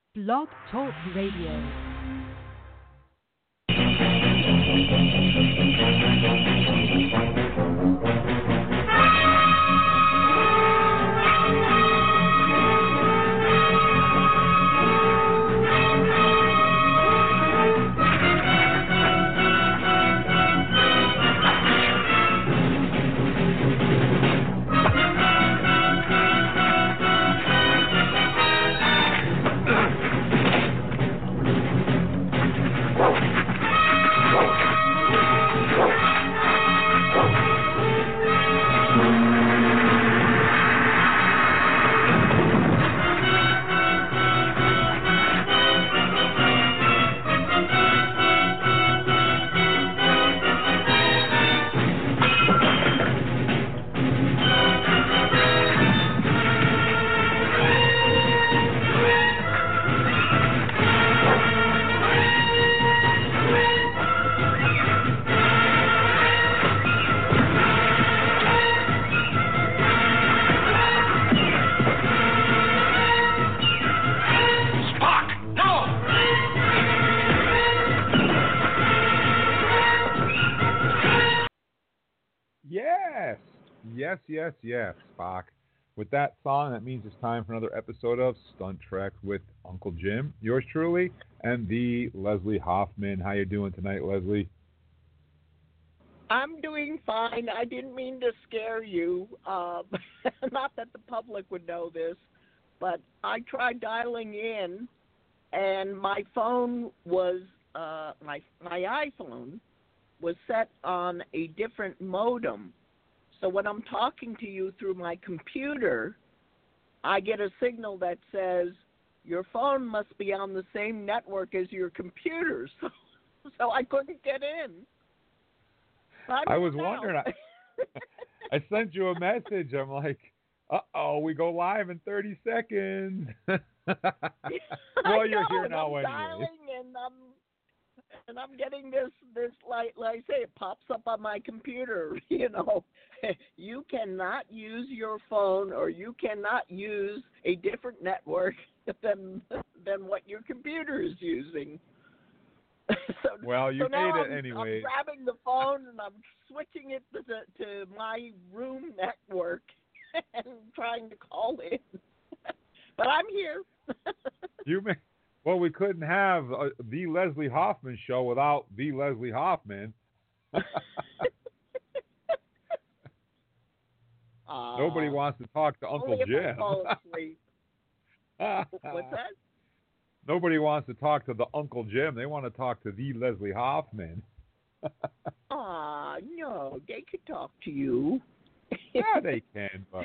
Blog Talk Radio. Yes, Spock. With that song, that means it's time for another episode of Stunt Trek with Uncle Jim. Yours truly, and the Leslie Hoffman. How you doing tonight, Leslie? I'm doing fine. I didn't mean to scare you. Not that the public would know this, but I tried dialing in, and my phone was my iPhone was set on a different modem. So when I'm talking to you through my computer, I get a signal that says, your phone must be on the same network as your computer. So I couldn't get in. I was wondering. I sent you a message. I'm like, uh-oh, we go live in 30 seconds. Well, you're here now anyway. Dialing and I'm getting this like I say, it pops up on my computer, you cannot use your phone or you cannot use a different network than what your computer is using. Well, you made it anyway. I'm grabbing the phone and I'm switching it to my room network and trying to call in. But I'm here. Well, we couldn't have the Leslie Hoffman show without the Leslie Hoffman. Nobody wants to talk to Uncle Jim. Fall asleep. What's that? Nobody wants to talk to the Uncle Jim. They want to talk to the Leslie Hoffman. No, they could talk to you. Yeah, they can, but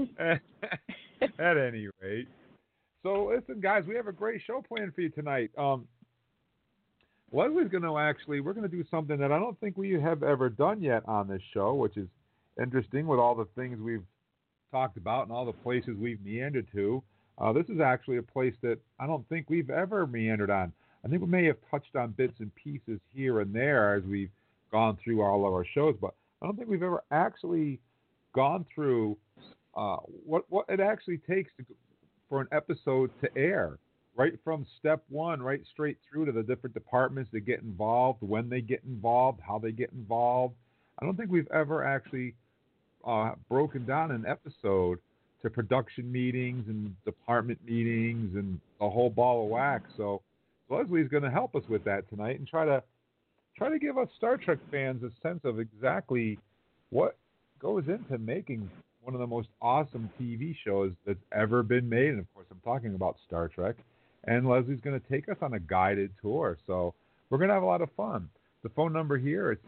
at any rate. So, listen, guys, we have a great show planned for you tonight. Leslie's going to we're going to do something that I don't think we have ever done yet on this show, which is interesting with all the things we've talked about and all the places we've meandered to. This is actually a place that I don't think we've ever meandered on. I think we may have touched on bits and pieces here and there as we've gone through all of our shows, but I don't think we've ever actually gone through what it actually takes for an episode to air, right from step one, right straight through to the different departments that get involved, when they get involved, how they get involved. I don't think we've ever actually broken down an episode to production meetings and department meetings and a whole ball of wax. So Leslie's going to help us with that tonight and try to give us Star Trek fans a sense of exactly what goes into making one of the most awesome TV shows that's ever been made. And, of course, I'm talking about Star Trek. And Leslie's going to take us on a guided tour. So we're going to have a lot of fun. The phone number here is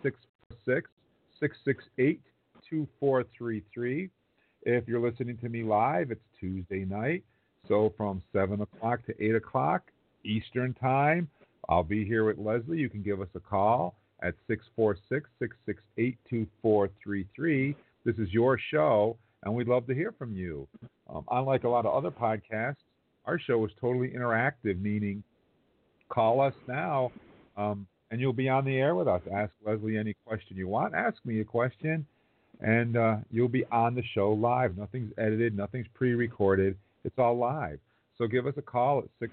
646-668-2433. If you're listening to me live, it's Tuesday night. So from 7 o'clock to 8 o'clock Eastern Time, I'll be here with Leslie. You can give us a call at 646-668-2433. This is your show, and we'd love to hear from you. Unlike a lot of other podcasts, our show is totally interactive, meaning call us now, and you'll be on the air with us. Ask Leslie any question you want. Ask me a question, and you'll be on the show live. Nothing's edited. Nothing's pre-recorded. It's all live. So give us a call at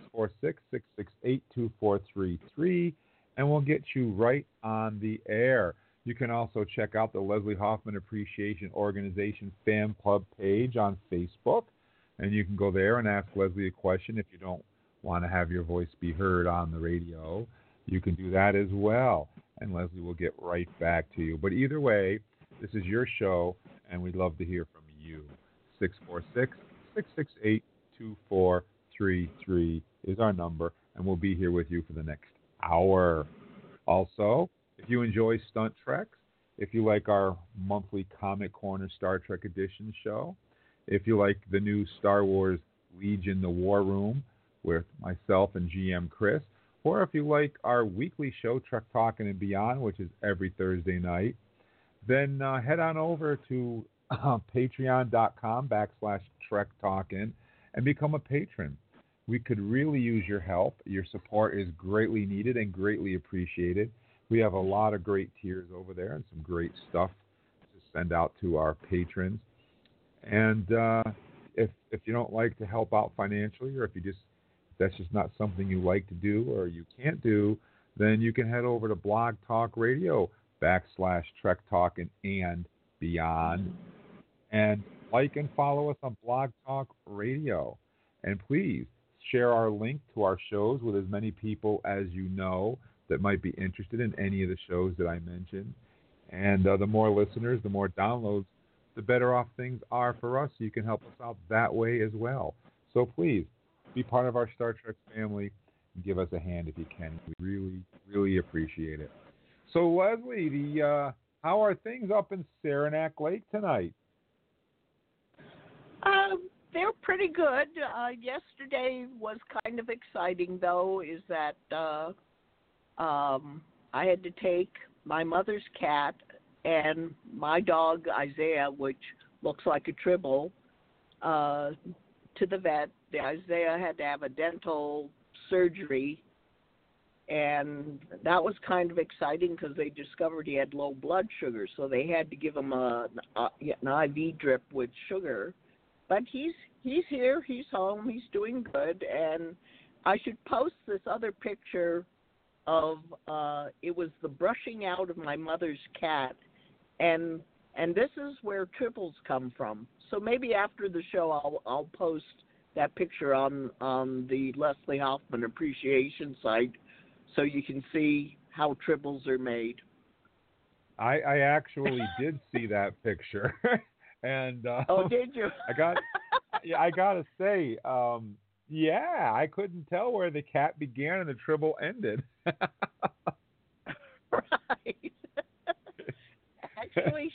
646-668-2433, and we'll get you right on the air. You can also check out the Leslie Hoffman Appreciation Organization fan club page on Facebook, and you can go there and ask Leslie a question if you don't want to have your voice be heard on the radio. You can do that as well, and Leslie will get right back to you. But either way, this is your show, and we'd love to hear from you. 646-668-2433 is our number, and we'll be here with you for the next hour. Also, if you enjoy Stunt Treks, if you like our monthly Comic Corner Star Trek Edition show, if you like the new Star Wars Legion The War Room with myself and GM Chris, or if you like our weekly show, Trek Talkin' and Beyond, which is every Thursday night, then head on over to patreon.com/Trek Talkin' and become a patron. We could really use your help. Your support is greatly needed and greatly appreciated. We have a lot of great tiers over there and some great stuff to send out to our patrons. And if you don't like to help out financially, or if that's just not something you like to do or you can't do, then you can head over to Blog Talk Radio /Trek Talkin' and Beyond, and like and follow us on Blog Talk Radio. And please share our link to our shows with as many people as you know that might be interested in any of the shows that I mentioned. And the more listeners, the more downloads, the better off things are for us. So you can help us out that way as well. So please be part of our Star Trek family and give us a hand if you can. We really, really appreciate it. So Leslie, how are things up in Saranac Lake tonight? They're pretty good. Yesterday was kind of exciting, though, is that I had to take my mother's cat and my dog, Isaiah, which looks like a tribble, to the vet. The Isaiah had to have a dental surgery, and that was kind of exciting because they discovered he had low blood sugar, so they had to give him an IV drip with sugar. But he's here, he's home, he's doing good, and I should post this other picture of it was the brushing out of my mother's cat, and this is where triples come from. So maybe after the show I'll post that picture on the Leslie Hoffman Appreciation site so you can see how triples are made. I actually did see that picture. And oh, did you? I gotta say, yeah, I couldn't tell where the cat began and the tribble ended. Right. Actually,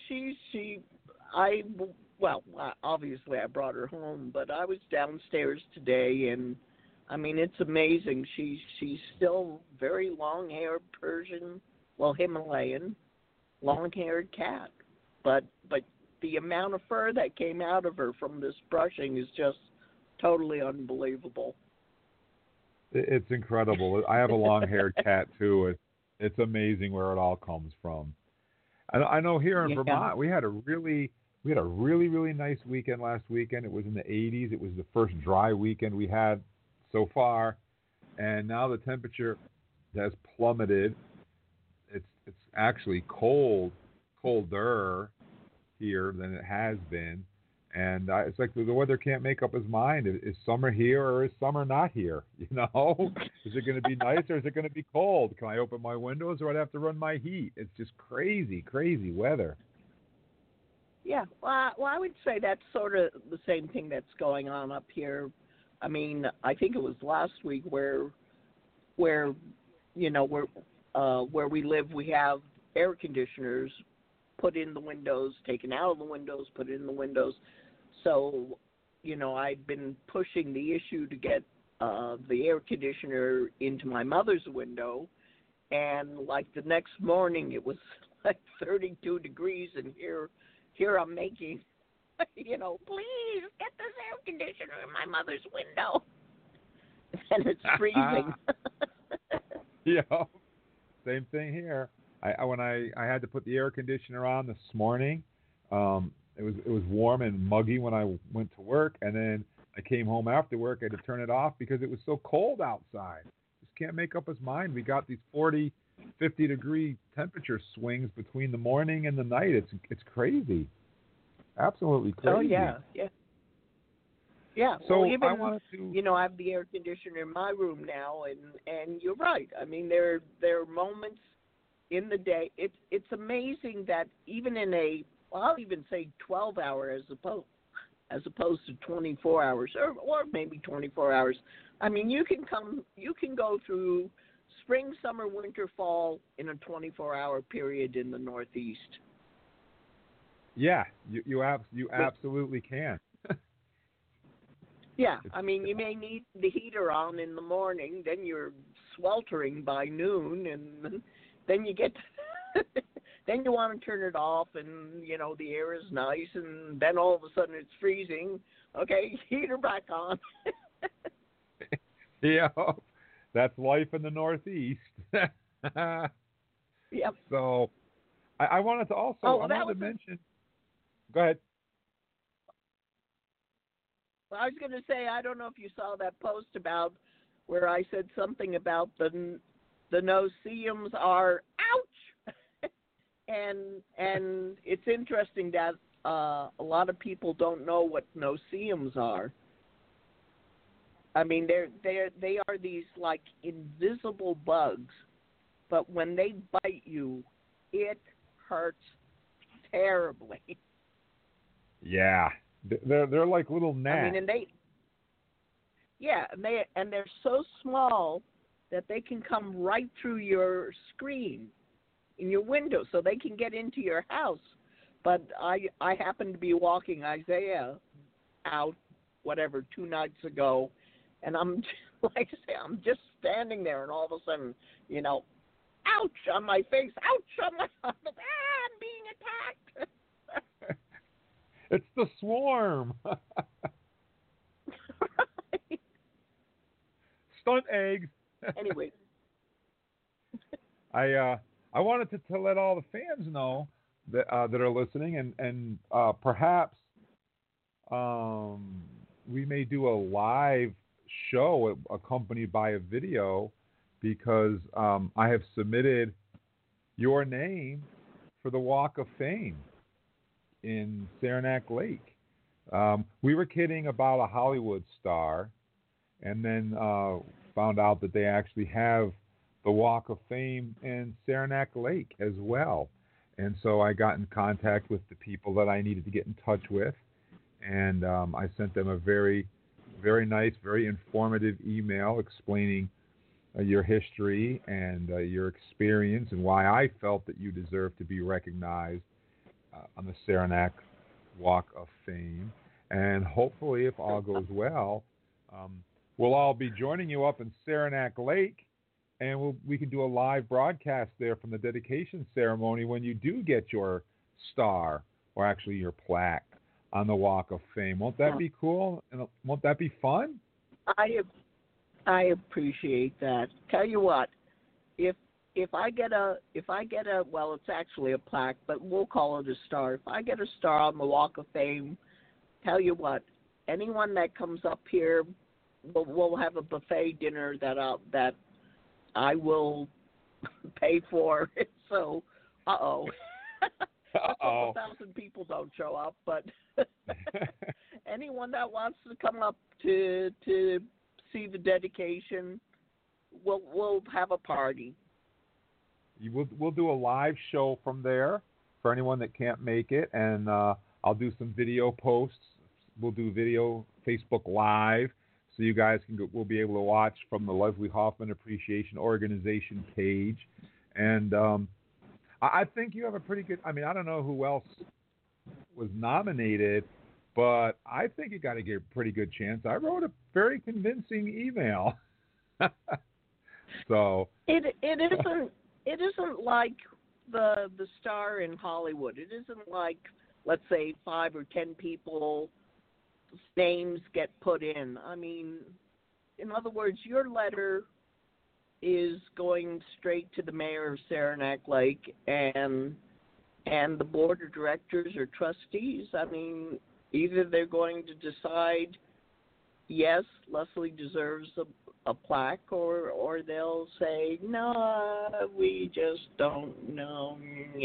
obviously I brought her home, but I was downstairs today, and I mean, it's amazing. She's still very long-haired Persian, Himalayan, long-haired cat, but the amount of fur that came out of her from this brushing is just totally unbelievable. It's incredible. I have a long-haired cat too. It's amazing where it all comes from. I know here in Vermont we had a really nice weekend last weekend. It was in the 80s. It was the first dry weekend we had so far, and now the temperature has plummeted. It's actually colder here than it has been, and it's like the weather can't make up its mind. Is summer here or is summer not here? You know, is it going to be nice or is it going to be cold? Can I open my windows or I'd have to run my heat? It's just crazy weather. Yeah, well, I would say that's sort of the same thing that's going on up here. I mean, I think it was last week where we live, we have air conditioners put in the windows, taken out of the windows, put in the windows. So, I'd been pushing the issue to get the air conditioner into my mother's window, and like the next morning it was like 32 degrees, and here I'm making, please get this air conditioner in my mother's window. And it's freezing. Yeah, same thing here. When I had to put the air conditioner on this morning, it was warm and muggy when I went to work, and then I came home after work. I had to turn it off because it was so cold outside. Just can't make up his mind. We got these 40, 50-degree temperature swings between the morning and the night. It's crazy. Absolutely crazy. Oh, yeah. Yeah, So well, even, I wanted to... I have the air conditioner in my room now, and you're right. I mean, there are moments in the day. It's amazing that even in I'll even say 12 hour as opposed to 24 hours or maybe 24 hours. I mean, you can go through spring, summer, winter, fall in a 24-hour period in the Northeast. Yeah, you absolutely can. Yeah, I mean, you may need the heater on in the morning, then you're sweltering by noon, and then you get, then you want to turn it off, and, the air is nice, and then all of a sudden it's freezing. Okay, heater back on. Yeah, that's life in the Northeast. Yep. So I wanted to also, mention, go ahead. Well, I was going to say, I don't know if you saw that post about where I said something about the no-see-ums are ouch, and it's interesting that a lot of people don't know what no-see-ums are. I mean, they are these like invisible bugs, but when they bite you, it hurts terribly. Yeah. They're like little gnats. I mean, and they're so small that they can come right through your screen in your window, so they can get into your house. But I happened to be walking Isaiah out, 2 nights ago, and I'm like I say, I'm just standing there, and all of a sudden, ouch on my face, ouch on my I'm being attacked. It's the swarm. Right. Stunt eggs. Anyway. I wanted to let all the fans know that are listening, and perhaps we may do a live show accompanied by a video, because I have submitted your name for the Walk of Fame in Saranac Lake. We were kidding about a Hollywood star, and then found out that they actually have the Walk of Fame in Saranac Lake as well. And so I got in contact with the people that I needed to get in touch with, and I sent them a very, very nice, very informative email explaining your history and your experience and why I felt that you deserve to be recognized on the Saranac Walk of Fame. And hopefully, if all goes well, we'll all be joining you up in Saranac Lake, and we can do a live broadcast there from the dedication ceremony when you do get your star, or actually your plaque, on the Walk of Fame. Won't that be cool? And won't that be fun? I appreciate that. Tell you what, if I get a well, it's actually a plaque, but we'll call it a star. If I get a star on the Walk of Fame, tell you what, anyone that comes up here, we'll have a buffet dinner that I will pay for. So, uh-oh. Let's hope 1,000 people don't show up, but anyone that wants to come up to see the dedication, we'll have a party. We'll do a live show from there for anyone that can't make it, and I'll do some video posts. We'll do video Facebook Live, so you guys will be able to watch from the Leslie Hoffman Appreciation Organization page. And I think you have a pretty good. I mean, I don't know who else was nominated, but I think you got a pretty good chance. I wrote a very convincing email. So it isn't like the star in Hollywood. It isn't like, let's say, 5 or 10 people's names get put in. I mean, in other words, your letter is going straight to the mayor of Saranac Lake and the board of directors or trustees. I mean, either they're going to decide yes, Leslie deserves a plaque, or they'll say, no, we just don't know.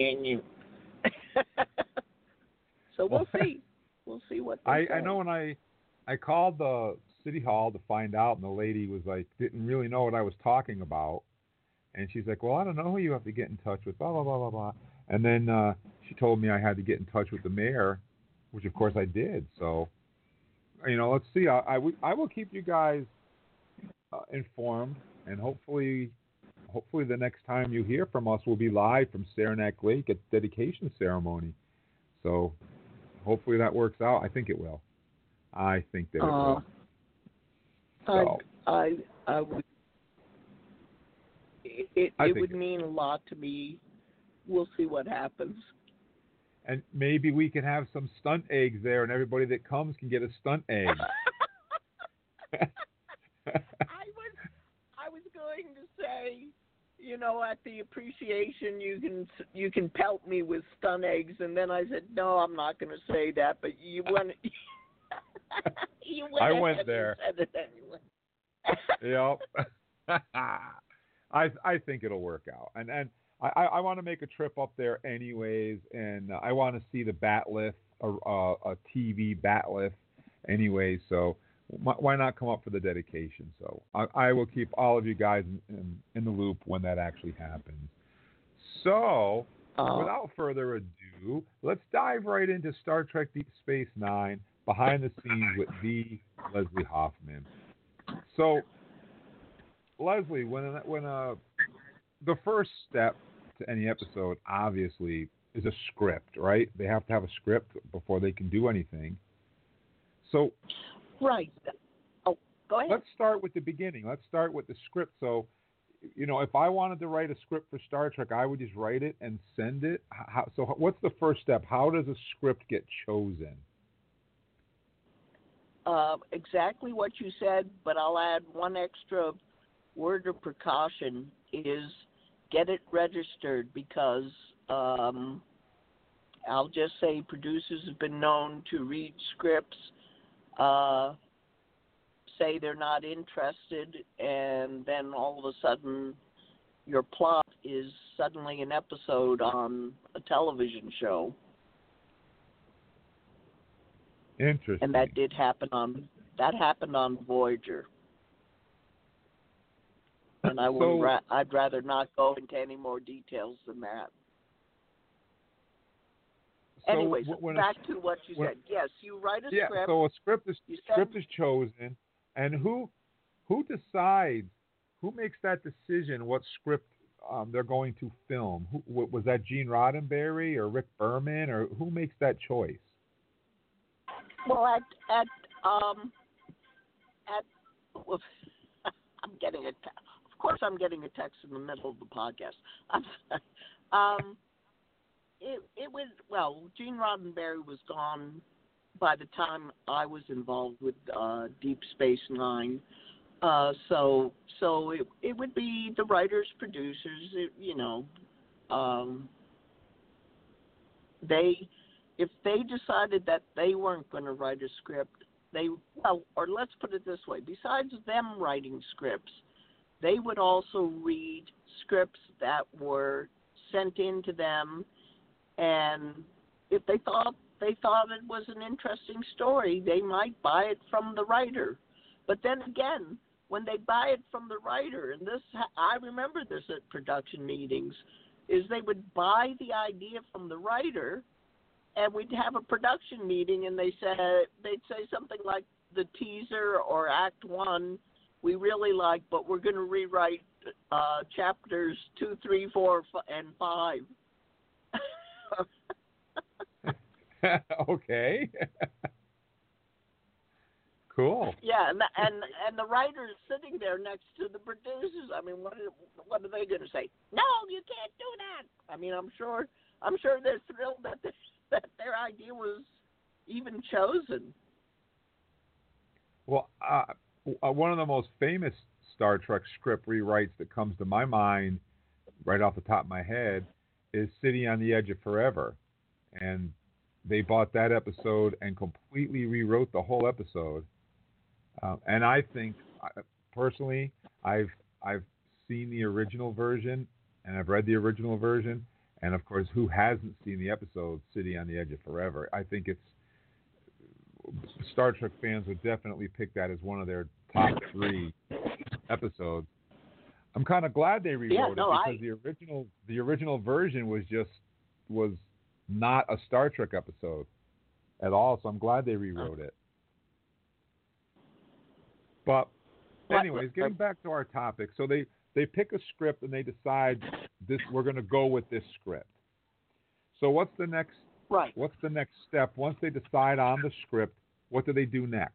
So we'll see. We'll see what they say. I know when I called the city hall to find out, and the lady was like, didn't really know what I was talking about. And she's like, well, I don't know who you have to get in touch with, blah, blah, blah, blah, blah. And then she told me I had to get in touch with the mayor, which, of course, I did. So, let's see. I will keep you guys informed, and hopefully the next time you hear from us will be live from Saranac Lake at the dedication ceremony. So hopefully that works out. I think it will. I think that it will. So. I would. It would mean a lot to me. We'll see what happens. And maybe we can have some stunt eggs there, and everybody that comes can get a stunt egg. I was going to say, at the appreciation you can pelt me with stunt eggs, and then I said no, I'm not going to say that. But you went. I went there. And said it anyway. Yep. I think it'll work out, and I want to make a trip up there anyways, and I want to see the bat lift, a TV bat lift, anyways. So why not come up for the dedication? So I will keep all of you guys in the loop when that actually happens. So without further ado, let's dive right into Star Trek Deep Space Nine behind the scenes with the Leslie Hoffman. So. Leslie, when the first step to any episode, obviously, is a script, right? They have to have a script before they can do anything. So, right. Oh, go ahead. Let's start with the beginning. Let's start with the script. So, if I wanted to write a script for Star Trek, I would just write it and send it. So, what's the first step? How does a script get chosen? Exactly what you said, but I'll add one extra word of precaution is get it registered, because I'll just say producers have been known to read scripts, say they're not interested, and then all of a sudden your plot is suddenly an episode on a television show. Interesting. And that happened on Voyager. And I'd rather not go into any more details than that. So anyways, back to what you said. Yes, you write a script. Yeah, so a script is chosen, and who decides, who makes that decision what script they're going to film? Was that Gene Roddenberry or Rick Berman, or who makes that choice? Well, I'm getting a text. Of course, I'm getting a text in the middle of the podcast. Gene Roddenberry was gone by the time I was involved with Deep Space Nine. So it would be the writers, producers, if they decided that they weren't going to write a script, or let's put it this way, besides them writing scripts, they would also read scripts that were sent in to them, and if they thought it was an interesting story, they might buy it from the writer. But then again, when they buy it from the writer, and I remember this at production meetings, is they would buy the idea from the writer, and we'd have a production meeting, and they'd say something like, the teaser or Act 1 we really like, but we're going to rewrite chapters 2, 3, 4, and 5. Okay. Cool. Yeah, and the writer's sitting there next to the producers. I mean, what are they going to say? No, you can't do that. I mean, I'm sure they're thrilled that their idea was even chosen. Well, one of the most famous Star Trek script rewrites that comes to my mind, right off the top of my head, is City on the Edge of Forever, and they bought that episode and completely rewrote the whole episode. And I think, personally, I've seen the original version, and I've read the original version, and of course, who hasn't seen the episode City on the Edge of Forever? I think it's Star Trek fans would definitely pick that as one of their top 3 episodes. I'm kind of glad they rewrote it because the original version was not a Star Trek episode at all. So I'm glad they rewrote it. But anyways, getting back to our topic, so they pick a script and they decide we're going to go with this script. So what's the next? Right. What's the next step once they decide on the script? What do they do next?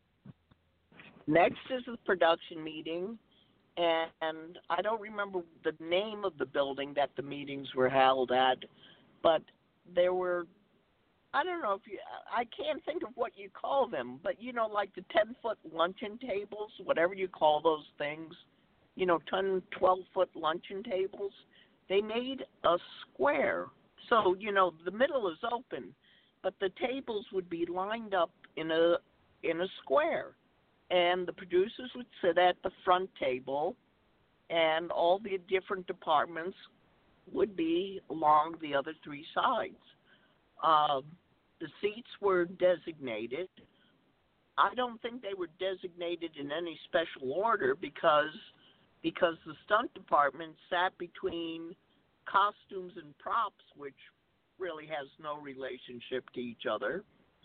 Next is the production meeting. And I don't remember the name of the building that the meetings were held at, but there were, I don't know I can't think of what you call them, but like the 10-foot luncheon tables, whatever you call those things, 10, 12-foot luncheon tables, they made a square. So, the middle is open, but the tables would be lined up in a square. And the producers would sit at the front table, and all the different departments would be along the other 3 sides. The seats were designated. I don't think they were designated in any special order because the stunt department sat between costumes and props, which really has no relationship to each other.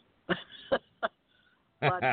But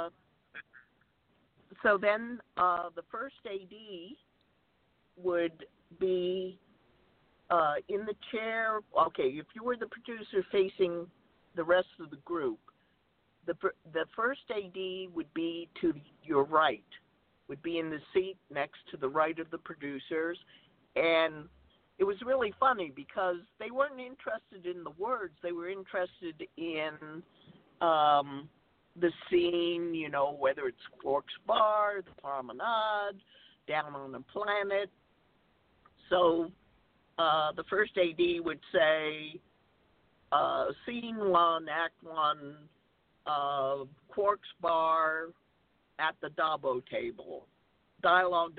so then the first AD would be in the chair. Okay, if you were the producer facing the rest of the group, the first AD would be to your right, would be in the seat next to the right of the producers. And it was really funny because they weren't interested in the words. They were interested in the scene, whether it's Quark's Bar, the Promenade, Down on the Planet. So the first AD would say, Scene 1, Act 1, Quark's Bar at the Dabo table. Dialogue.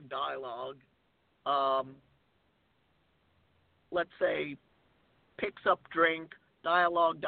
Let's say, picks up drink, dialogue.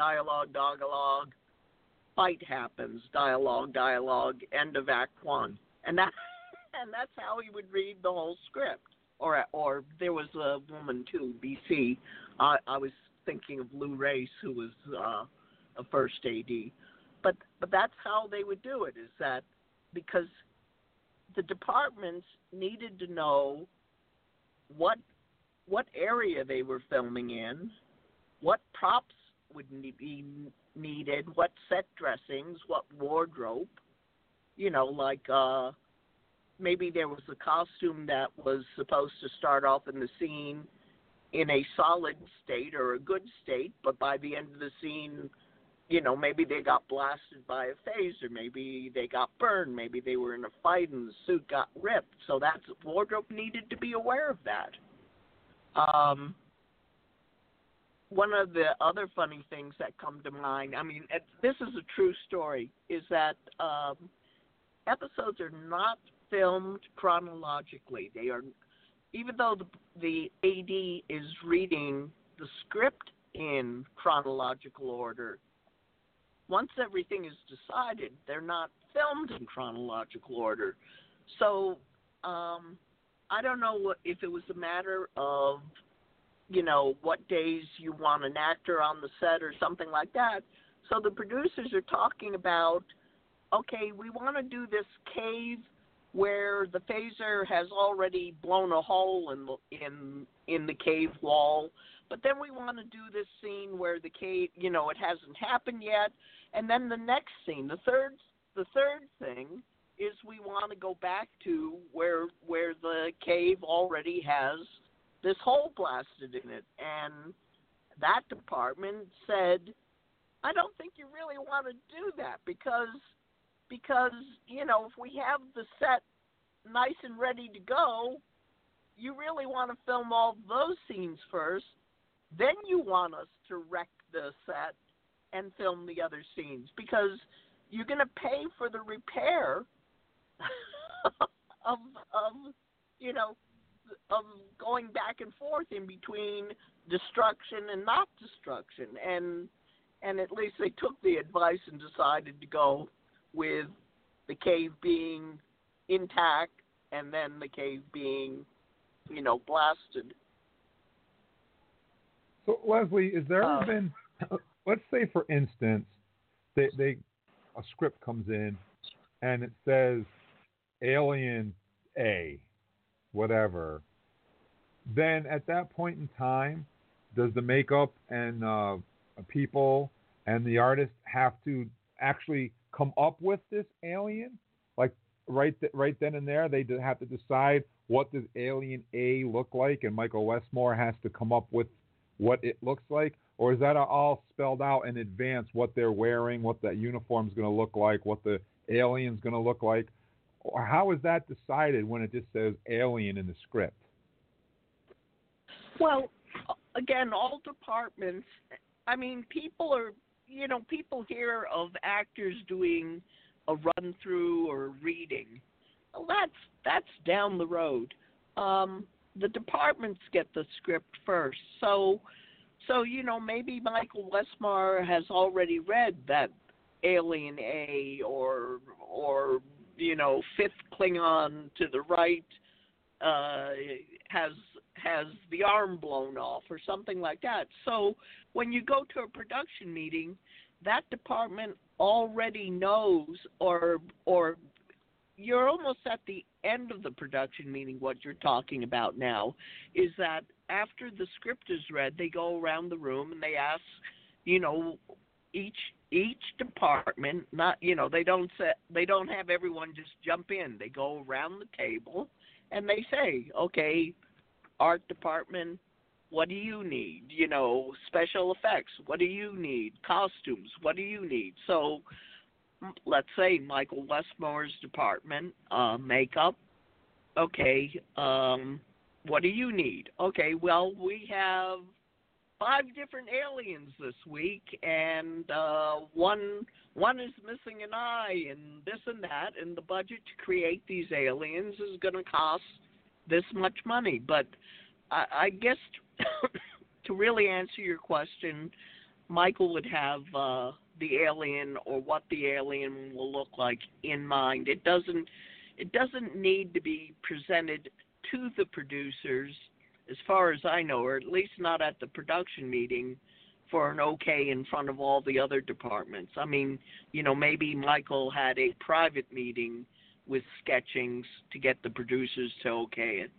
Fight happens, dialogue, end of Act 1. And that's how he would read the whole script. Or there was a woman too, BC. I was thinking of Lou Race, who was a first AD. But that's how they would do it, is that because the departments needed to know what area they were filming in, what props would be needed, what set dressings, what wardrobe, like maybe there was a costume that was supposed to start off in the scene in a solid state or a good state, but by the end of the scene, maybe they got blasted by a phaser, maybe they got burned, maybe they were in a fight and the suit got ripped. So that's wardrobe needed to be aware of that. One of the other funny things that come to mind, this is a true story, is that episodes are not filmed chronologically. They are, even though the AD is reading the script in chronological order, once everything is decided, they're not filmed in chronological order. So I don't know if it was a matter of, what days you want an actor on the set or something like that. So the producers are talking about, okay, we want to do this cave where the phaser has already blown a hole in the cave wall, but then we want to do this scene where the cave, it hasn't happened yet, and then the next scene, the third thing is we want to go back to where the cave already has this hole blasted in it. And that department said, I don't think you really want to do that because if we have the set nice and ready to go, you really want to film all those scenes first, then you want us to wreck the set and film the other scenes because, you're going to pay for the repair of you know of going back and forth in between destruction and not destruction, and at least they took the advice and decided to go with the cave being intact and then the cave being, blasted. So, Leslie, is there ever been, let's say, for instance, a script comes in and it says Alien A, whatever. Then at that point in time, does the makeup and people and the artist have to actually come up with this alien? Like right then and there, they have to decide what does Alien A look like, and Michael Westmore has to come up with what it looks like? Or is that all spelled out in advance, what they're wearing, what that uniform's going to look like, what the alien's going to look like? Or how is that decided when it just says alien in the script? Well, again, all departments, I mean, people hear of actors doing a run-through or reading. Well, that's down the road. The departments get the script first. So maybe Michael Westmore has already read that Alien A or Fifth Klingon to the right has the arm blown off or something like that. So when you go to a production meeting, that department already knows, or you're almost at the end of the production meeting. What you're talking about now is that after the script is read, they go around the room and they ask, each department, not they don't have everyone just jump in. They go around the table and they say, okay, art department, what do you need? Special effects, what do you need? Costumes, what do you need? So let's say Michael Westmore's department, makeup, okay, what do you need? Okay, well, we have 5 different aliens this week, and one is missing an eye, and this and that, and the budget to create these aliens is going to cost this much money. But I guess to really answer your question, Michael would have the alien or what the alien will look like in mind. It doesn't need to be presented to the producers, as far as I know, or at least not at the production meeting, for an okay in front of all the other departments. I mean, maybe Michael had a private meeting with Sketchings to get the producers to okay it.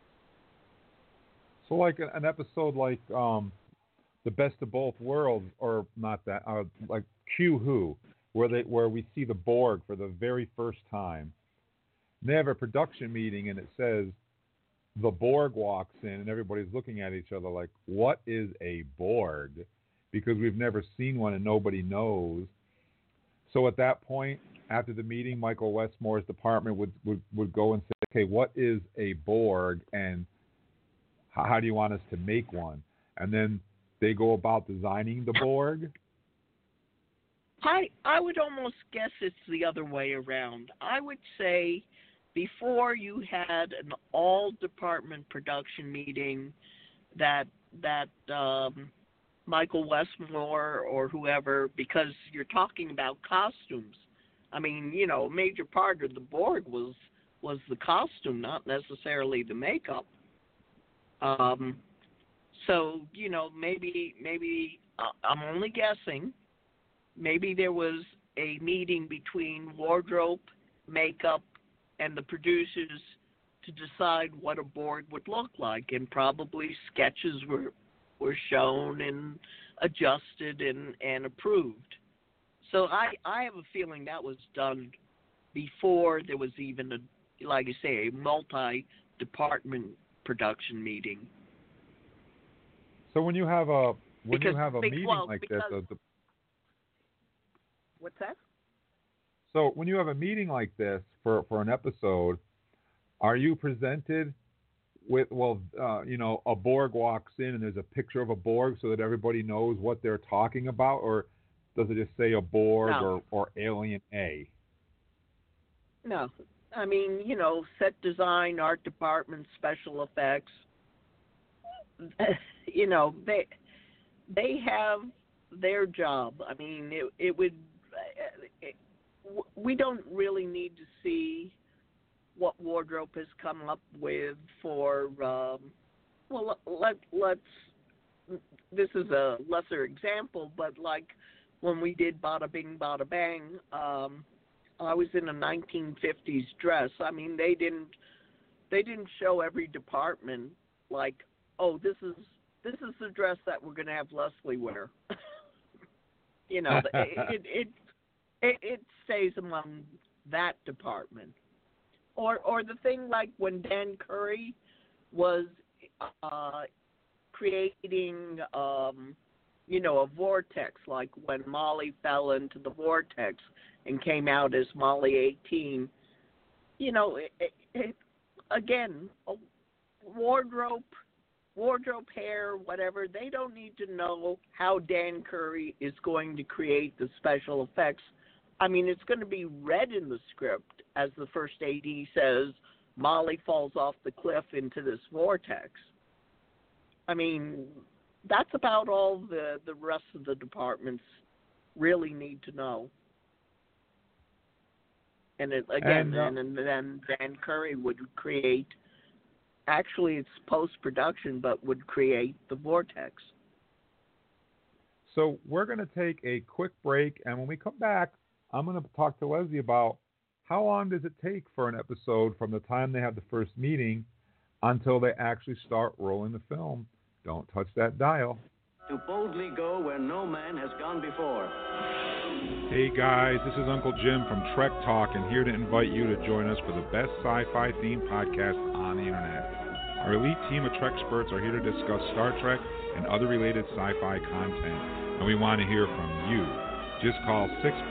So like an episode like The Best of Both Worlds, or not that, like Q-Who, where we see the Borg for the very first time. They have a production meeting and it says the Borg walks in and everybody's looking at each other like, what is a Borg? Because we've never seen one and nobody knows. So at that point, after the meeting, Michael Westmore's department would go and say, okay, what is a Borg and how do you want us to make one? And then they go about designing the Borg. I would almost guess it's the other way around. I would say before you had an all-department production meeting that Michael Westmore or whoever, because you're talking about costumes. I mean, a major part of the Borg was the costume, not necessarily the makeup. So, maybe I'm only guessing, maybe there was a meeting between wardrobe, makeup, and the producers to decide what a Borg would look like, and probably sketches were shown and adjusted and approved. So I have a feeling that was done before there was even like I say, a multi-department production meeting. So when you have a meeting like this, what's that? So when you have a meeting like this for an episode, are you presented with a Borg walks in and there's a picture of a Borg so that everybody knows what they're talking about, or does it just say a Borg No. or Alien A? No. I mean, set design, art department, special effects. They have their job. I mean, it would. We don't really need to see what Wardrobe has come up with for. Let's. This is a lesser example, but like when we did Bada Bing Bada Bang, I was in a 1950s dress. I mean, they didn't show every department like, oh, this is the dress that we're going to have Leslie wear. It stays among that department. Or the thing like when Dan Curry was creating a vortex, like when Molly fell into the vortex and came out as Molly 18. Again, wardrobe, hair, whatever, they don't need to know how Dan Curry is going to create the special effects. I mean, it's going to be read in the script as the first AD says, Molly falls off the cliff into this vortex. I mean, that's about all the rest of the departments really need to know. And then Dan Curry would create, actually it's post-production, but would create the vortex. So we're going to take a quick break, and when we come back, I'm going to talk to Leslie about how long does it take for an episode from the time they have the first meeting until they actually start rolling the film. Don't touch that dial. To boldly go where no man has gone before. Hey guys, this is Uncle Jim from Trek Talk, and here to invite you to join us for the best sci-fi themed podcast on the internet. Our elite team of Trek experts are here to discuss Star Trek and other related sci-fi content, and we want to hear from you. Just call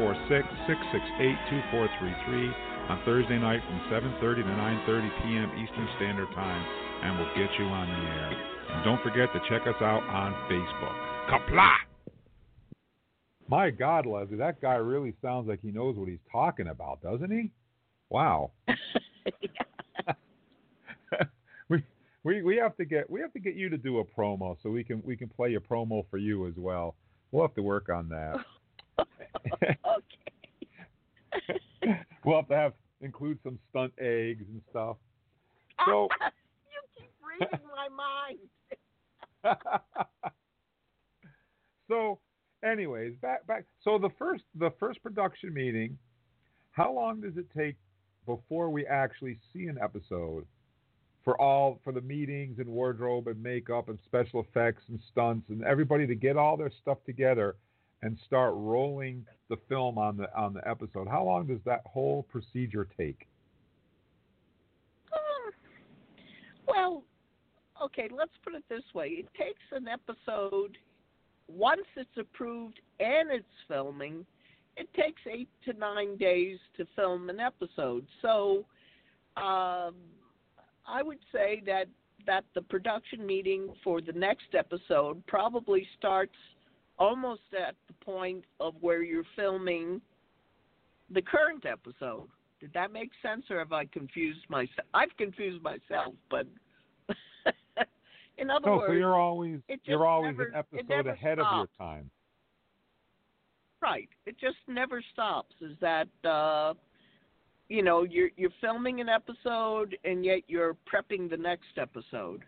646-668-2433 on Thursday night from 7:30 to 9:30 p.m. Eastern Standard Time, and we'll get you on the air. And don't forget to check us out on Facebook. Kapla! My God, Leslie, that guy really sounds like he knows what he's talking about, doesn't he? Wow. we have to get you to do a promo so we can play a promo for you as well. We'll have to work on that. Okay. We'll have to include some stunt eggs and stuff. So you keep reading my mind. So, anyways, back. So the first production meeting, how long does it take before we actually see an episode? For the meetings and wardrobe and makeup and special effects and stunts and everybody to get all their stuff together and start rolling the film on the episode. How long does that whole procedure take? Well, okay, let's put it this way. It takes an episode, once it's approved and it's filming, it takes 8 to 9 days to film an episode. So I would say that the production meeting for the next episode probably starts almost at the point of where you're filming the current episode. Did that make sense, or have I confused myself? I've confused myself, but in other words, so you're always an episode ahead stops. of your time. Right. It just never stops. Is that you're filming an episode and yet you're prepping the next episode.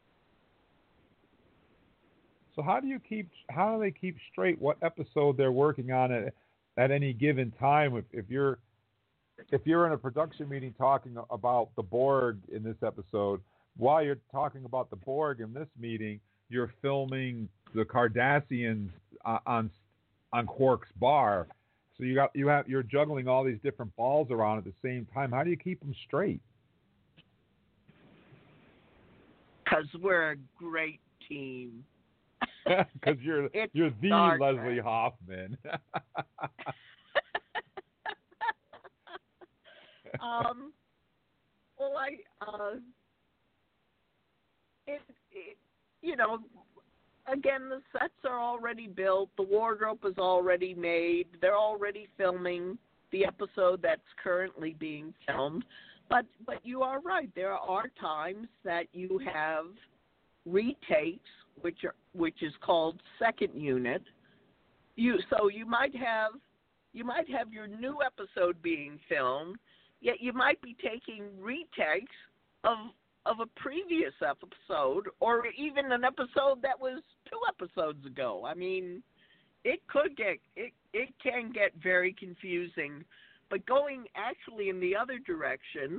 So how do they keep straight what episode they're working on at any given time? If you're in a production meeting talking about the Borg in this episode, while you're talking about the Borg in this meeting, you're filming the Cardassians on Quark's bar. So you're juggling all these different balls around at the same time. How do you keep them straight? Because we're a great team. Because you're the Star Trek. Leslie Hoffman. again, the sets are already built. The wardrobe is already made. They're already filming the episode that's currently being filmed. But you are right. There are times that you have retakes, which is called second unit. So you might have your new episode being filmed, yet you might be taking retakes of a previous episode, or even an episode that was 2 episodes ago. I mean, it can get very confusing. But going actually in the other direction,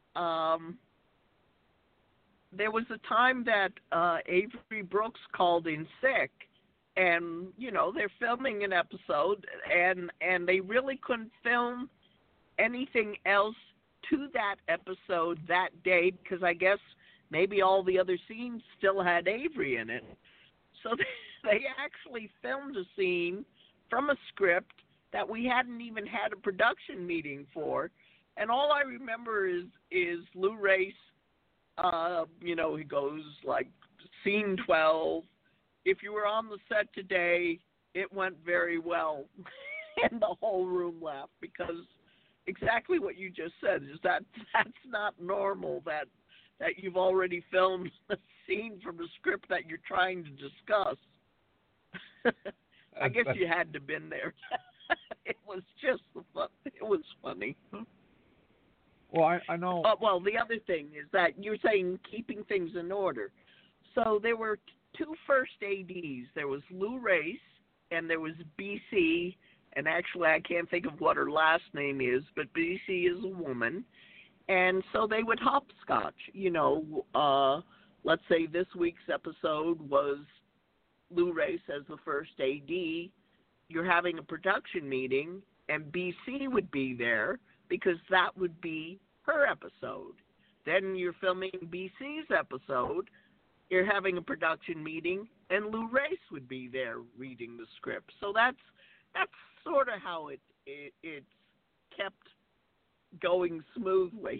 there was a time that Avery Brooks called in sick, and they're filming an episode, and they really couldn't film anything else to that episode that day because I guess maybe all the other scenes still had Avery in it. So they actually filmed a scene from a script that we hadn't even had a production meeting for. And all I remember is Lou Race, he goes like, scene 12, if you were on the set today, it went very well. And the whole room laughed because exactly what you just said is that's not normal, that you've already filmed a scene from a script that you're trying to discuss. I guess you had to have been there. It was just fun. It was funny. Well, I know. Well, the other thing is that you're saying keeping things in order. So there were 2 first ADs. There was Lou Race and there was BC. And actually, I can't think of what her last name is, but BC is a woman. And so they would hopscotch. Let's say this week's episode was Lou Race as the first AD. You're having a production meeting, and BC would be there because that would be her episode. Then you're filming BC's episode. You're having a production meeting, and Lou Race would be there reading the script. So that's sort of how it's kept going smoothly.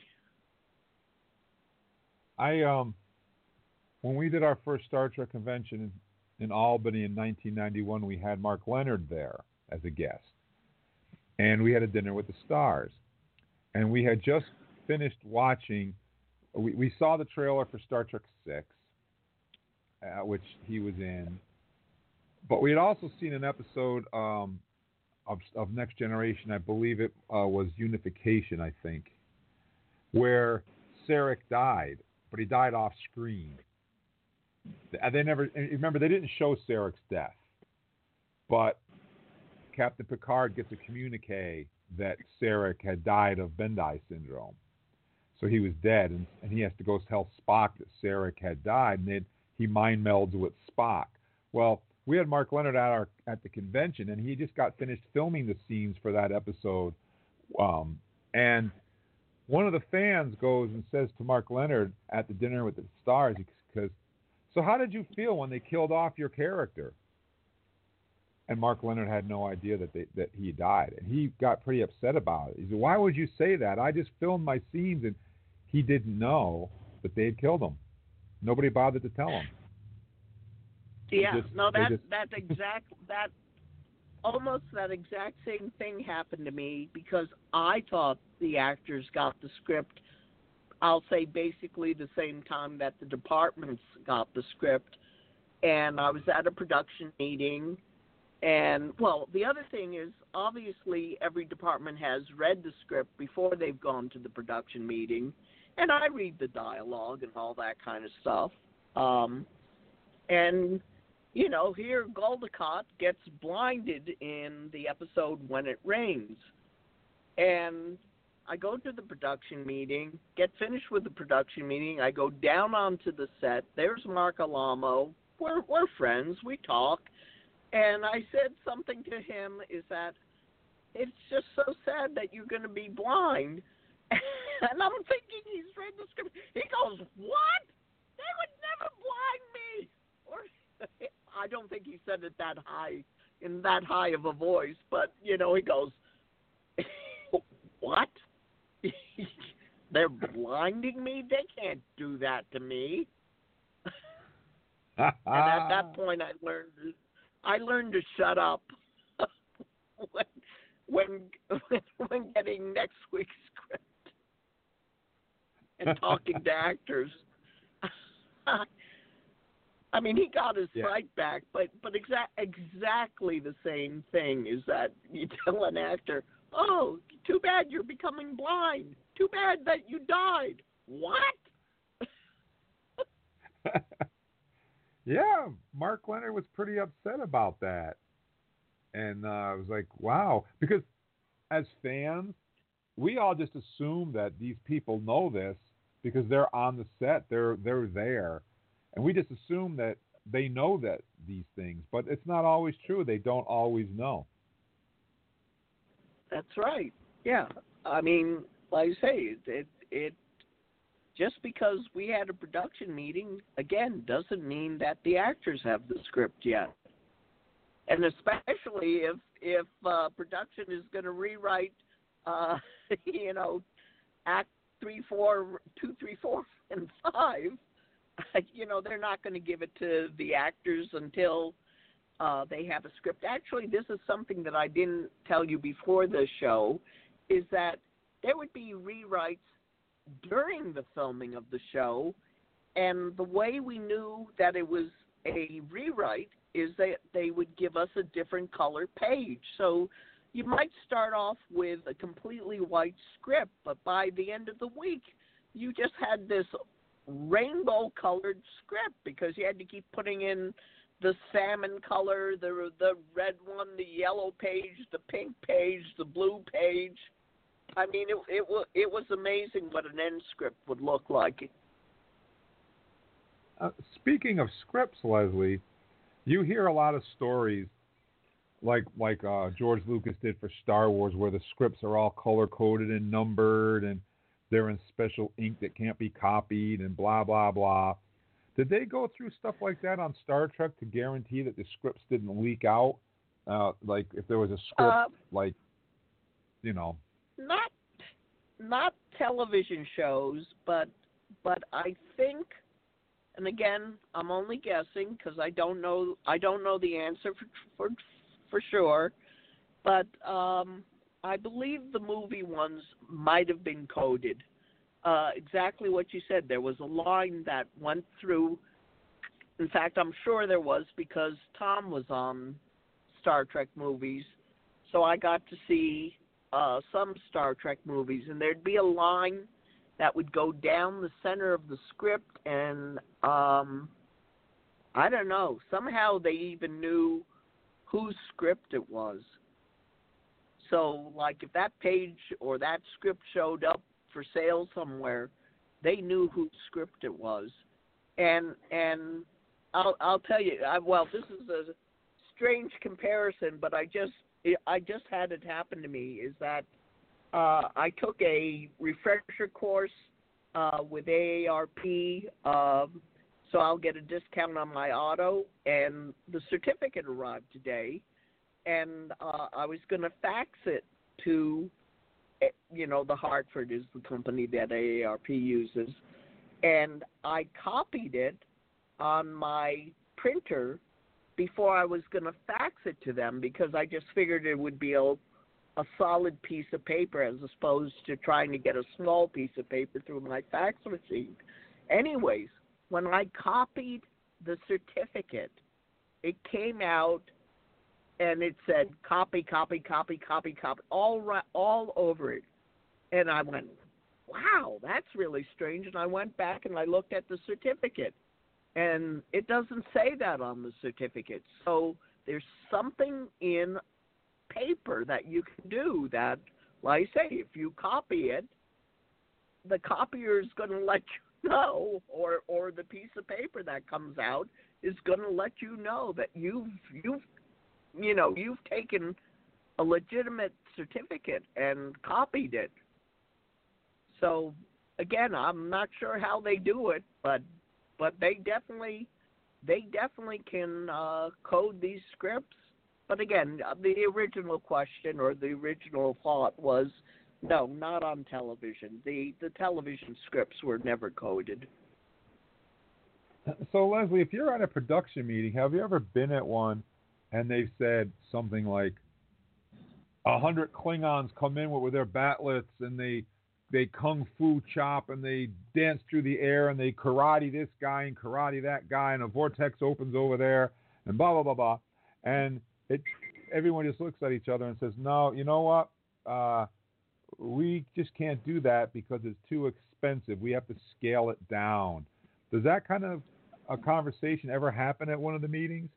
When we did our first Star Trek convention in Albany in 1991, we had Mark Leonard there as a guest, and we had a dinner with the stars. And we had just finished watching. We saw the trailer for Star Trek VI, which he was in, but we had also seen an episode of Next Generation. I believe it was Unification, I think, where Sarek died, but he died off screen. They never remember. They didn't show Sarek's death, but Captain Picard gets a communique that Sarek had died of Bendai syndrome, so he was dead, and he has to go tell Spock that Sarek had died, and then he mind melds with Spock. Well, we had Mark Leonard at the convention, and he just got finished filming the scenes for that episode, and one of the fans goes and says to Mark Leonard at the dinner with the stars, because, so how did you feel when they killed off your character? And Mark Leonard had no idea that he died, and he got pretty upset about it. He said, "Why would you say that? I just filmed my scenes," and he didn't know that they had killed him. Nobody bothered to tell him. Yeah, almost that exact same thing happened to me because I thought the actors got the script, I'll say basically the same time that the departments got the script, and I was at a production meeting. And, well, the other thing is, obviously, every department has read the script before they've gone to the production meeting, and I read the dialogue and all that kind of stuff. And, here Goldacott gets blinded in the episode When It Rains. And I go to the production meeting, get finished with the production meeting, I go down onto the set, there's Mark Alamo, we're friends, we talk. And I said something to him is that it's just so sad that you're going to be blind. And I'm thinking he's read the script. He goes, "What? They would never blind me." Or I don't think he said it in that high of a voice, but he goes, "What? They're blinding me? They can't do that to me." And at that point, I learned to shut up when when getting next week's script and talking to actors. I mean, he got his fright back, but exactly the same thing is that you tell an actor, "Oh, too bad you're becoming blind. Too bad that you died." What? Yeah, Mark Leonard was pretty upset about that. And I was like, wow. Because as fans, we all just assume that these people know this because they're on the set, they're there. And we just assume that they know that these things, but it's not always true. They don't always know. That's right. Yeah. I mean, like I say, it just because we had a production meeting, again, doesn't mean that the actors have the script yet. And especially if production is going to rewrite, Act 3, 4, 2, 3, 4, and 5, they're not going to give it to the actors until they have a script. Actually, this is something that I didn't tell you before the show, is that there would be rewrites during the filming of the show, and the way we knew that it was a rewrite is that they would give us a different color page. So you might start off with a completely white script, but by the end of the week, you just had this rainbow-colored script because you had to keep putting in the salmon color, the red one, the yellow page, the pink page, the blue page. I mean, it was amazing what an end script would look like. Speaking of scripts, Leslie, you hear a lot of stories like George Lucas did for Star Wars, where the scripts are all color-coded and numbered, and they're in special ink that can't be copied, and blah, blah, blah. Did they go through stuff like that on Star Trek to guarantee that the scripts didn't leak out? Like if there was a script, Not television shows, but I think, and again, I'm only guessing because I don't know the answer for sure, but I believe the movie ones might have been coded. Exactly what you said. There was a line that went through. In fact, I'm sure there was because Tom was on Star Trek movies, so I got to see some Star Trek movies, and there'd be a line that would go down the center of the script, and I don't know, somehow they even knew whose script it was. So, like, if that page or that script showed up for sale somewhere, they knew whose script it was. And I'll tell you, this is a strange comparison, but I just had it happen to me, is that I took a refresher course with AARP, so I'll get a discount on my auto, and the certificate arrived today, and I was going to fax it to, the Hartford is the company that AARP uses, and I copied it on my printer before I was going to fax it to them because I just figured it would be a solid piece of paper as opposed to trying to get a small piece of paper through my fax machine. Anyways, when I copied the certificate, it came out and it said copy, copy, copy, copy, copy, all over it. And I went, wow, that's really strange. And I went back and I looked at the certificate. And it doesn't say that on the certificate. So there's something in paper that you can do that, like I say, if you copy it, the copier is going to let you know, or the piece of paper that comes out is going to let you know that you've taken a legitimate certificate and copied it. So again, I'm not sure how they do it, but they definitely can code these scripts. But again, the original question or the original thought was, no, not on television. The television scripts were never coded. So, Leslie, if you're at a production meeting, have you ever been at one and they've said something like 100 Klingons come in with their batlets and they kung fu chop and they dance through the air and they karate this guy and karate that guy and a vortex opens over there and blah blah blah blah, and everyone just looks at each other and says, no, you know what? We just can't do that because it's too expensive. We have to scale it down. Does that kind of a conversation ever happen at one of the meetings?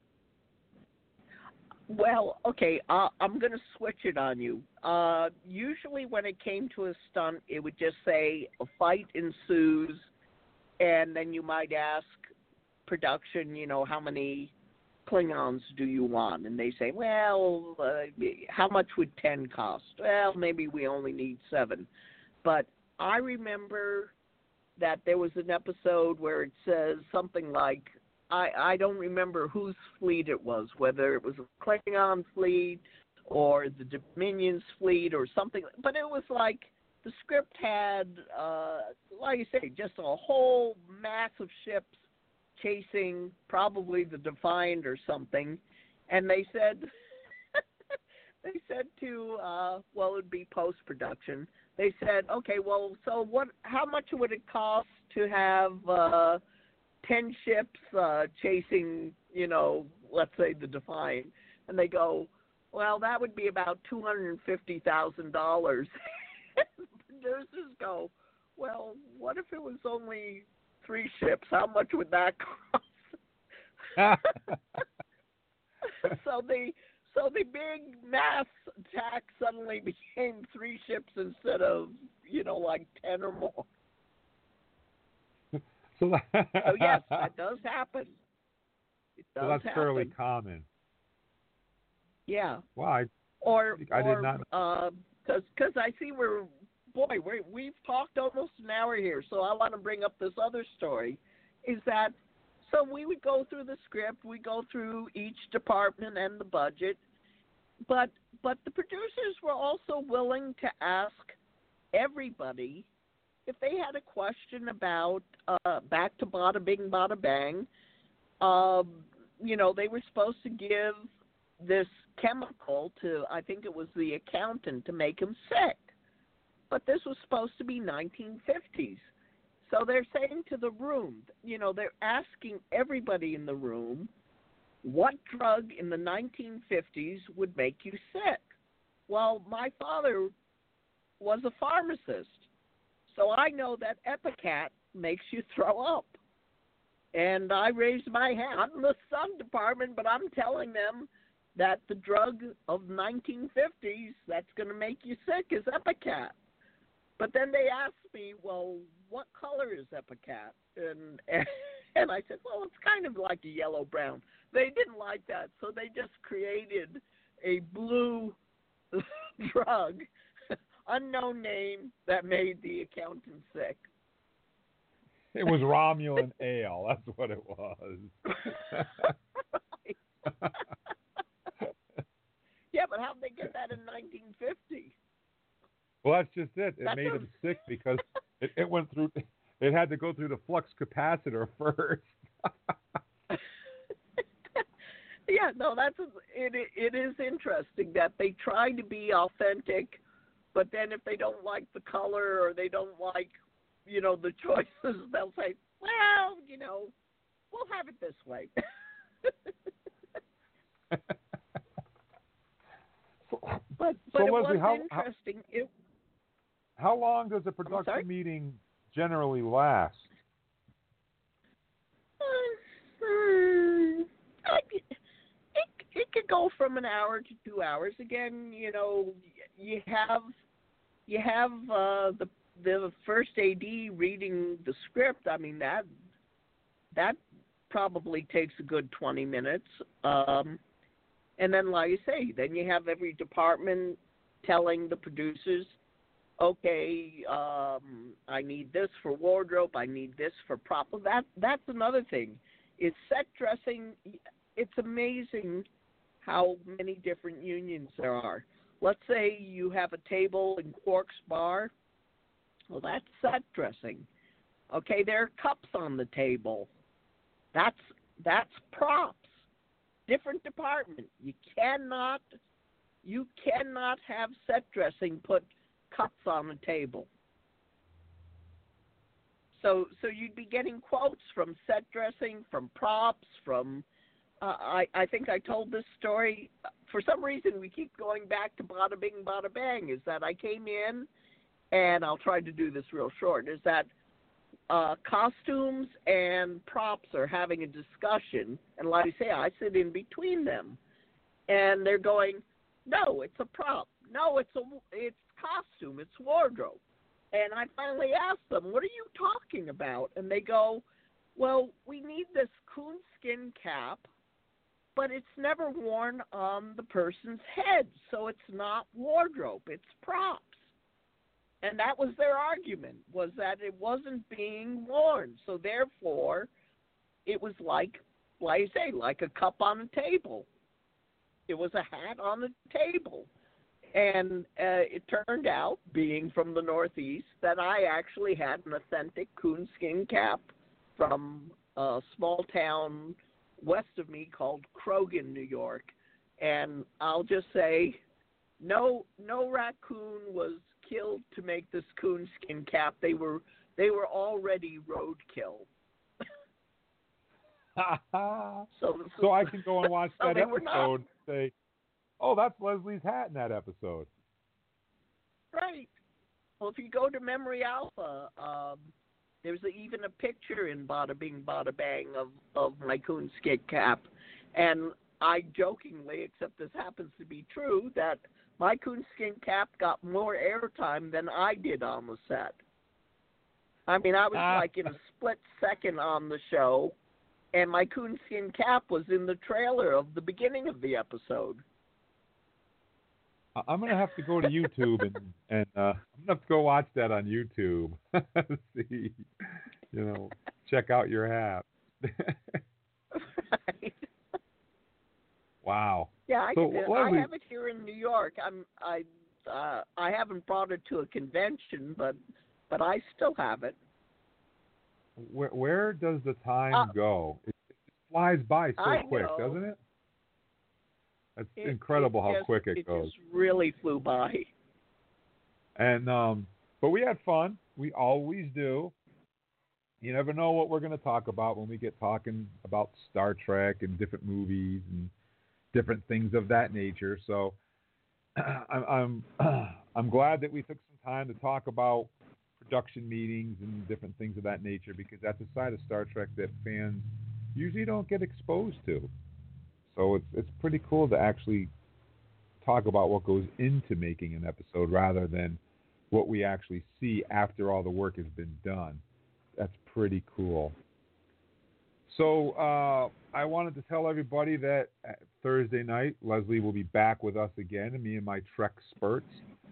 Well, okay, I'm going to switch it on you. Usually when it came to a stunt, it would just say a fight ensues, and then you might ask production, how many Klingons do you want? And they say, well, how much would 10 cost? Well, maybe we only need 7. But I remember that there was an episode where it says something like, I don't remember whose fleet it was, whether it was a Klingon fleet or the Dominion's fleet or something. But it was like the script had, like you say, just a whole mass of ships chasing probably the Defiant or something. And they said, well, it would be post-production. They said, okay, well, so how much would it cost to have 10 ships chasing, let's say the Defiant? And they go, well, that would be about $250,000. The producers go, well, what if it was only 3 ships? How much would that cost? So the big mass attack suddenly became 3 ships instead of, like 10 or more. So yes, that does happen. It does so that's happen. fairly common. Yeah. Well, I did not. Because I see we've talked almost an hour here, so I want to bring up this other story. Is that so? We would go through the script, we go through each department and the budget, but the producers were also willing to ask everybody if they had a question about back to Bada Bing Bada Bang. They were supposed to give this chemical to, I think it was the accountant, to make him sick. But this was supposed to be 1950s. So they're saying to the room, they're asking everybody in the room, what drug in the 1950s would make you sick? Well, my father was a pharmacist, so I know that Epicat makes you throw up. And I raised my hand. I'm in the Sun Department, but I'm telling them that the drug of 1950s that's going to make you sick is Epicat. But then they asked me, well, what color is Epicat? And I said, well, it's kind of like a yellow-brown. They didn't like that, so they just created a blue drug, unknown name, that made the accountant sick. It was Romulan ale. That's what it was. Yeah, but how'd they get that in 1950? Well, that's just it. It made him sick because it went through. It had to go through the flux capacitor first. Yeah, no, it is interesting that they try to be authentic, but then if they don't like the color or they don't like, the choices, they'll say, well, we'll have it this way. But so it Leslie, was interesting. How long does a production meeting generally last? It could go from an hour to 2 hours. Again, you have the first AD reading the script. I mean, that probably takes a good 20 minutes. And then, like you say, then you have every department telling the producers, okay, I need this for wardrobe, I need this for prop. That's another thing. Is set dressing. It's amazing how many different unions there are. Let's say you have a table in Quark's bar. Well, that's set dressing. Okay, there are cups on the table. That's props. Different department. You cannot have set dressing put cups on the table. So you'd be getting quotes from set dressing, from props, from I think I told this story. For some reason, we keep going back to Bada Bing, Bada Bang. Is that I came in, and I'll try to do this real short, is that costumes and props are having a discussion, and like I say, I sit in between them, and they're going, no, it's a prop. No, it's costume. It's wardrobe. And I finally asked them, what are you talking about? And they go, well, we need this coonskin cap, but it's never worn on the person's head, so it's not wardrobe, it's props. And that was their argument, was that it wasn't being worn. So therefore, it was like I say, like a cup on a table. It was a hat on the table. And it turned out, being from the Northeast, that I actually had an authentic coonskin cap from a small town west of me called Krogan, New York. And I'll just say, no raccoon was killed to make this coonskin cap. They were already roadkill. So I can go and watch that episode and say, oh, that's Leslie's hat in that episode. Right. Well, if you go to Memory Alpha, there's even a picture in Bada Bing, Bada Bang of my coonskin cap. And I jokingly, except this happens to be true, that my coonskin cap got more airtime than I did on the set. I mean, I was like in a split second on the show, and my coonskin cap was in the trailer of the beginning of the episode. I'm going to have to go to YouTube and I'm going to have to go watch that on YouTube. See, check out your hat. Right. Wow. Yeah, I have it here in New York. I haven't brought it to a convention, but I still have it. Where does the time go? It flies by so quick, doesn't it? It's incredible how quick it goes. It just really flew by. And but we had fun. We always do. You never know what we're going to talk about when we get talking about Star Trek and different movies and different things of that nature. So I'm glad that we took some time to talk about production meetings and different things of that nature, because that's a side of Star Trek that fans usually don't get exposed to. So it's pretty cool to actually talk about what goes into making an episode rather than what we actually see after all the work has been done. That's pretty cool. So I wanted to tell everybody that Thursday night, Leslie will be back with us again, and me and my Trek spurts.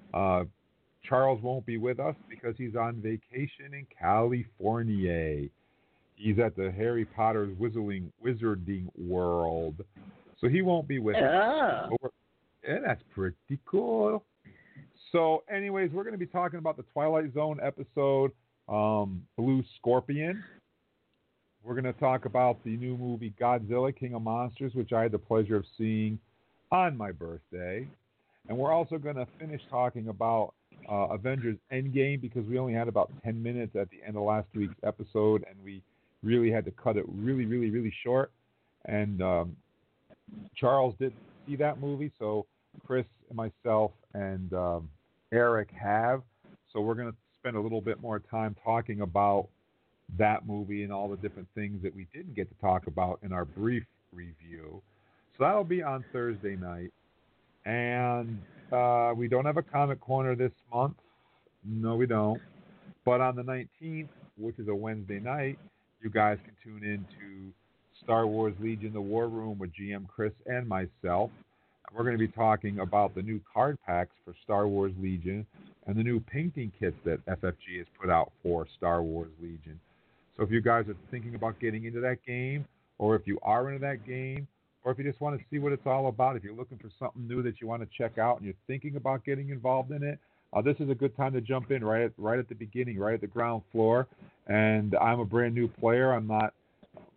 Charles won't be with us because he's on vacation in California. He's at the Harry Potter's Wizarding World. So he won't be with us. And that's pretty cool. So anyways, we're going to be talking about the Twilight Zone episode, Blue Scorpion. We're going to talk about the new movie Godzilla, King of Monsters, which I had the pleasure of seeing on my birthday. And we're also going to finish talking about Avengers Endgame, because we only had about 10 minutes at the end of last week's episode, and we really had to cut it really, really, really short. And Charles didn't see that movie, so Chris and myself and Eric have. So we're going to spend a little bit more time talking about that movie and all the different things that we didn't get to talk about in our brief review. So that'll be on Thursday night. And we don't have a Comic Corner this month. No, we don't. But on the 19th, which is a Wednesday night, you guys can tune in to Star Wars Legion, the War Room with GM Chris and myself. We're going to be talking about the new card packs for Star Wars Legion and the new painting kits that FFG has put out for Star Wars Legion. So if you guys are thinking about getting into that game, or if you are into that game, or if you just want to see what it's all about, if you're looking for something new that you want to check out and you're thinking about getting involved in it, this is a good time to jump in right at the beginning, right at the ground floor. And I'm a brand new player. I'm not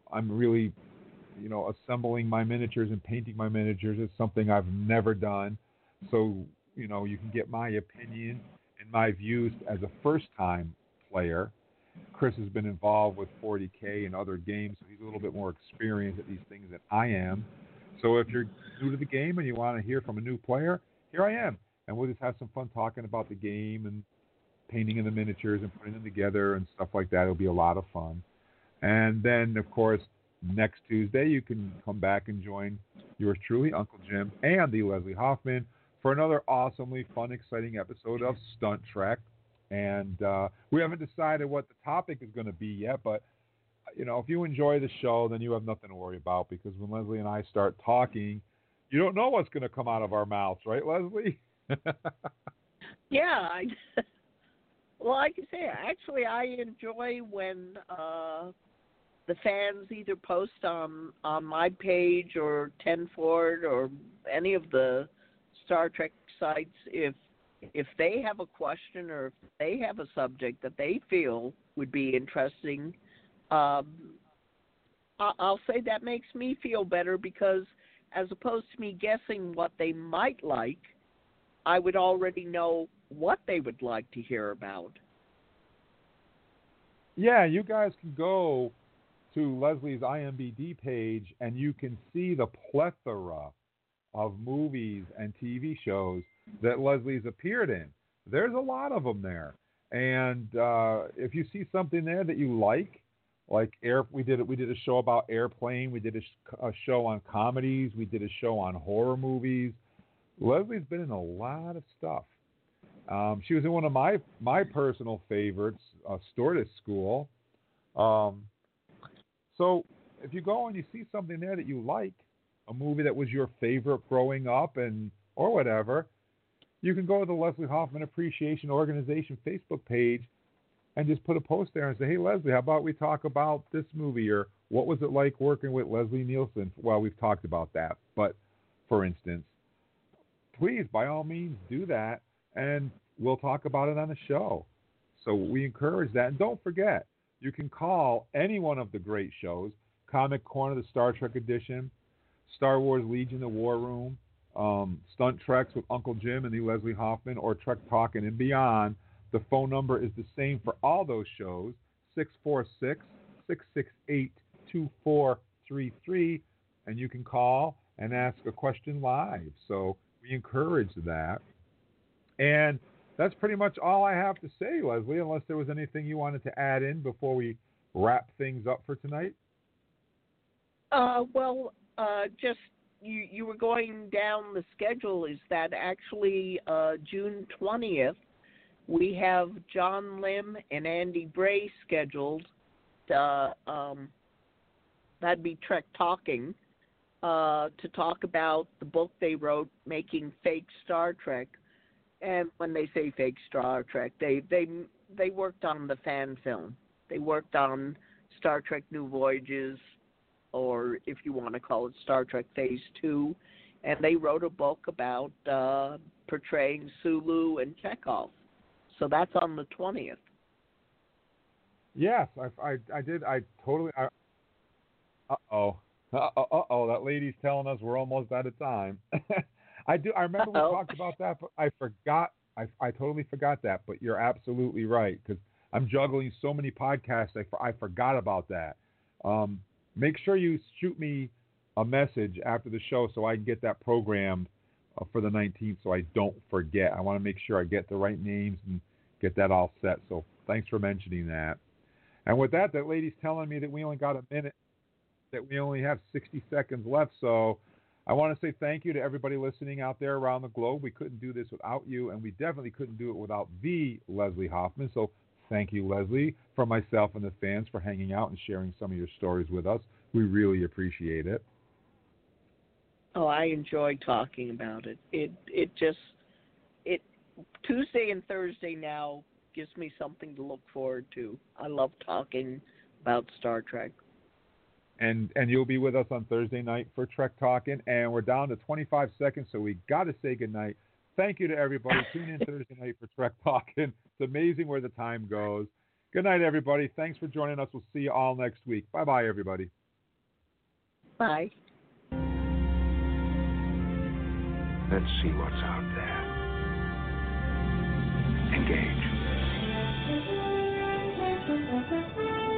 I'm really, assembling my miniatures and painting my miniatures is something I've never done. So, you can get my opinion and my views as a first-time player. Chris has been involved with 40K and other games, so he's a little bit more experienced at these things than I am. So if you're new to the game and you want to hear from a new player, here I am. And we'll just have some fun talking about the game and painting in the miniatures and putting them together and stuff like that. It'll be a lot of fun. And then, of course, next Tuesday, you can come back and join yours truly, Uncle Jim, and the Leslie Hoffman for another awesomely fun, exciting episode of Stunt Trek. And we haven't decided what the topic is going to be yet, but, if you enjoy the show, then you have nothing to worry about, because when Leslie and I start talking, you don't know what's going to come out of our mouths, right, Leslie? Yeah. Well, like I say, actually, I enjoy when the fans either post on my page or Tenford or any of the Star Trek sites if they have a question or if they have a subject that they feel would be interesting. I'll say that makes me feel better, because as opposed to me guessing what they might like, I would already know what they would like to hear about. Yeah, you guys can go to Leslie's IMDb page and you can see the plethora of movies and TV shows that Leslie's appeared in. There's a lot of them there. And if you see something there that you like we did a show about Airplane, we did a show on comedies, we did a show on horror movies. Leslie's been in a lot of stuff. She was in one of my personal favorites, Stewardess School. So if you go and you see something there that you like, a movie that was your favorite growing up or whatever, you can go to the Leslie Hoffman Appreciation Organization Facebook page and just put a post there and say, hey, Leslie, how about we talk about this movie, or what was it like working with Leslie Nielsen? Well, we've talked about that, but for instance, please, by all means, do that, and we'll talk about it on the show. So we encourage that. And don't forget, you can call any one of the great shows, Comic Corner, the Star Trek edition, Star Wars Legion, the War Room, Stunt Treks with Uncle Jim and the Leslie Hoffman, or Trek Talking and Beyond. The phone number is the same for all those shows, 646-668-2433, and you can call and ask a question live. So we encourage that. And that's pretty much all I have to say, Leslie, unless there was anything you wanted to add in before we wrap things up for tonight. Just you were going down the schedule. Is that actually June 20th? We have John Lim and Andy Bray scheduled. That'd be Trek Talking, to talk about the book they wrote, Making Fake Star Trek. And when they say fake Star Trek, they worked on the fan film. They worked on Star Trek New Voyages, or if you want to call it Star Trek Phase 2, and they wrote a book about portraying Sulu and Chekhov. So that's on the 20th. Yes, I did. That lady's telling us we're almost out of time. I remember we talked about that, but I forgot. I totally forgot that. But you're absolutely right, because I'm juggling so many podcasts. I forgot about that. Make sure you shoot me a message after the show so I can get that programmed for the 19th, so I don't forget. I want to make sure I get the right names and get that all set. So thanks for mentioning that. And with that lady's telling me that we only got a minute, that we only have 60 seconds left. So I want to say thank you to everybody listening out there around the globe. We couldn't do this without you, and we definitely couldn't do it without the Leslie Hoffman. So thank you, Leslie, from myself and the fans, for hanging out and sharing some of your stories with us. We really appreciate it. Oh, I enjoy talking about it. It Tuesday and Thursday now gives me something to look forward to. I love talking about Star Trek. And you'll be with us on Thursday night for Trek Talking, and we're down to 25 seconds, so we got to say goodnight. Thank you to everybody. Tune in Thursday night for Trek Talking. It's amazing where the time goes. Good night, everybody. Thanks for joining us. We'll see you all next week. Bye-bye, everybody. Bye. Let's see what's out there. Engage.